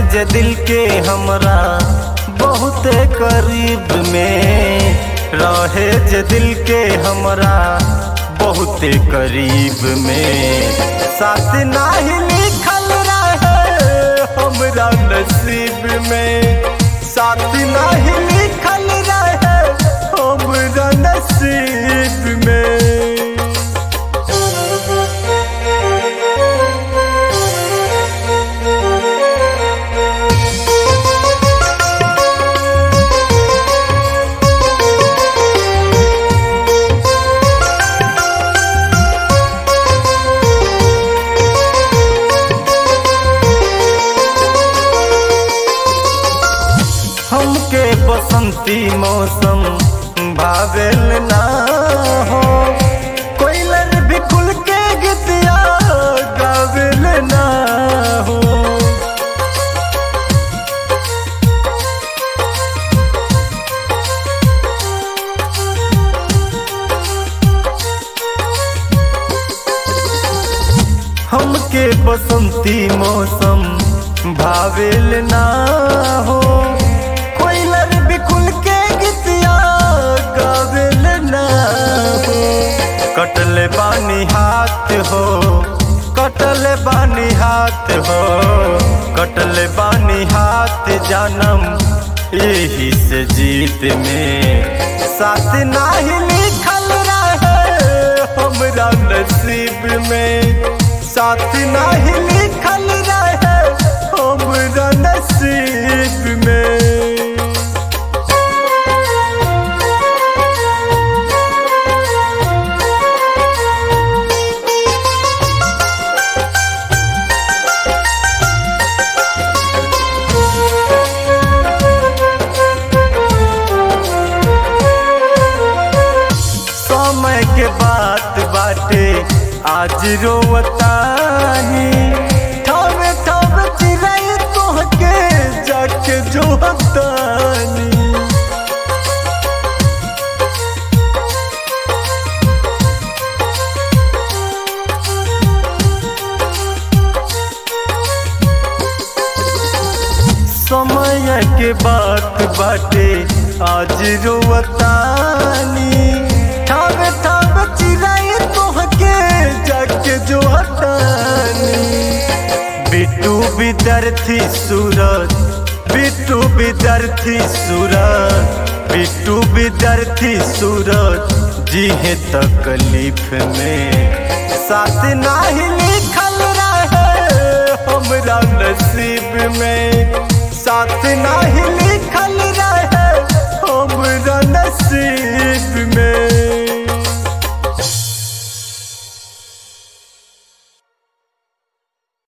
जे दिल के हमरा बहुते करीब में, रहे जे दिल के हमरा बहुते करीब में। साथ नाही लिखल रहे हमरा नसीब में, साथ नाही लिखल रहे हमरा नसीब में। हमके बसंती मौसम भावेल ना हो, कोयलन भी खुल के गीतिया गावेल ना हो। हमके बसंती मौसम भावेल ना हो, कटले बानी हाथ हो, कटले बानी हाथ हो, कटले बानी हाथ जानम यही से जीत में। साथ नाही लिखल रहे हमरा नसीब में, साथ नाही लिखल रहे हमरा नसीब में। समय के बात बाटे आज रोवतानी, ठावे ठावे चिराई तोहके जाके जोहतानी। समय के बात बाटे आज रोवतानी, ठावे ठावे चिराई तोहके जाके जोहतानी। बिट्टू विद्यार्थी सूरज, बिट्टू विद्यार्थी सूरज, बिट्टू विद्यार्थी सूरज जी है तकलीफ में। साथ नाही लिखल रहे हमरा नसीब में, साथ ना